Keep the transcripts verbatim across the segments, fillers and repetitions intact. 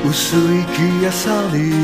薄い気やさに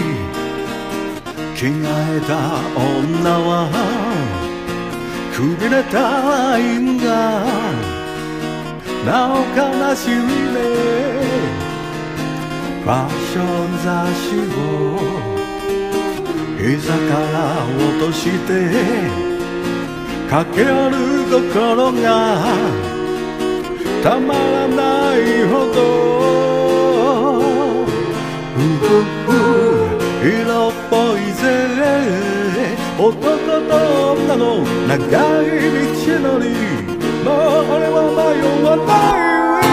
着替えた女はくびれたラインがなお悲しみでファッション雑誌を膝から落として駆ける心がたまらないほどふふふ色っぽいぜ男と女の長い道のりもう俺は迷わない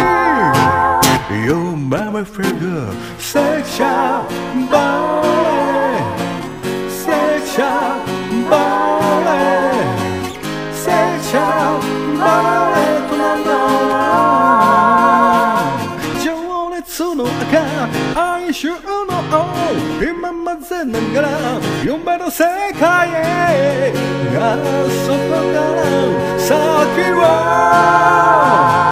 You make me feel good Sexual body Sexual body Sexual body 情熱の赤哀愁の青今混ぜながら夢の世界へがそこから先は